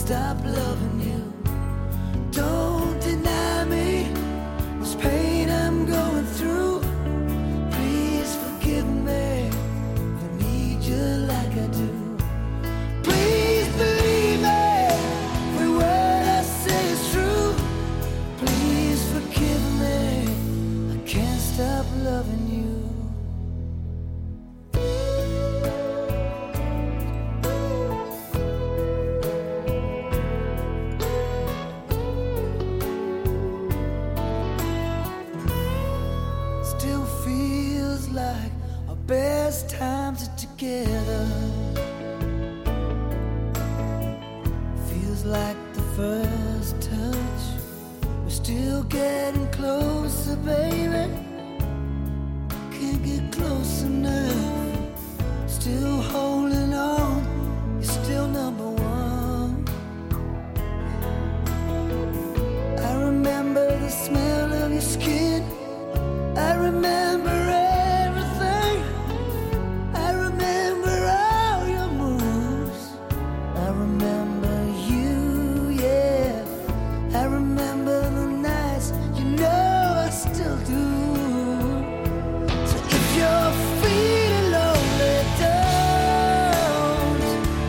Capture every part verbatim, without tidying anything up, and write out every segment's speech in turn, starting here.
stop loving you. Don't deny me this pain I'm going through. Please forgive me, I need you like I do. Please believe me, every word I say is true. Please forgive me, I can't stop loving you. Still feels like our best times are together. Feels like the first touch. We're still getting closer, baby. Can't get close enough. Still holding on. You're still number one. I remember the smell of your skin. I remember everything. I remember all your moves. I remember you, yeah. I remember the nights, you know I still do. So if you're feeling lonely, don't.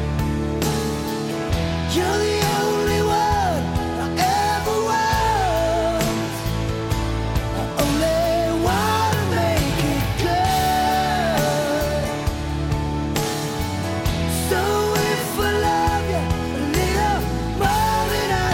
You're the only one I ever want. I only wanna make it good. So if I love you a little more than I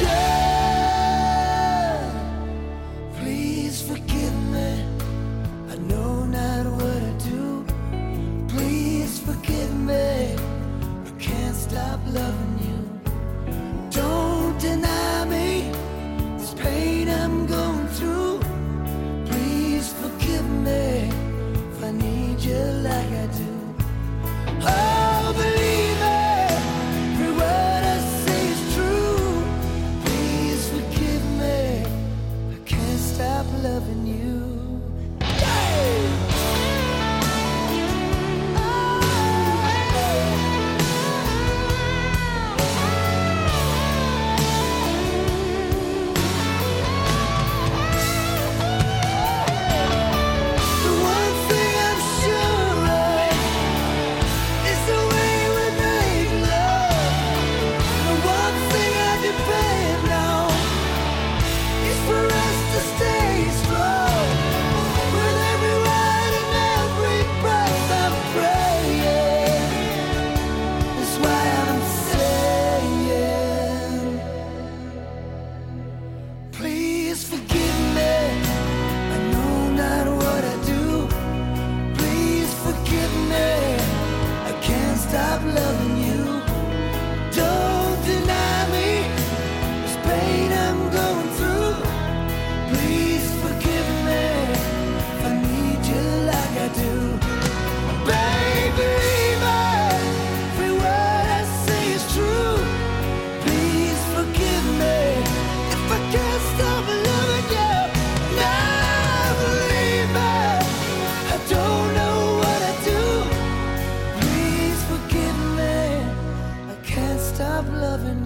should, please forgive me. I know not what I do. Please forgive me. I can't stop loving you. Don't deny me this pain I'm going through. Please forgive me if I need you like I do. Oh, believe me, every word I say is true. Please forgive me, I can't stop loving you. The one thing I'm sure of is the way we make love. The one thing I depend on is for us to stay strong. With every word and every breath I'm praying. That's why I'm saying, please forgive me. I know not what I do. Please forgive me. I can't stop loving you. Don't deny me this pain I'm going through. Please forgive me if I need you like I do. Baby, every word I say is true. Please forgive me if I can't stop loving you. Now believe me, I don't know what I do. Please forgive me, I can't stop loving you.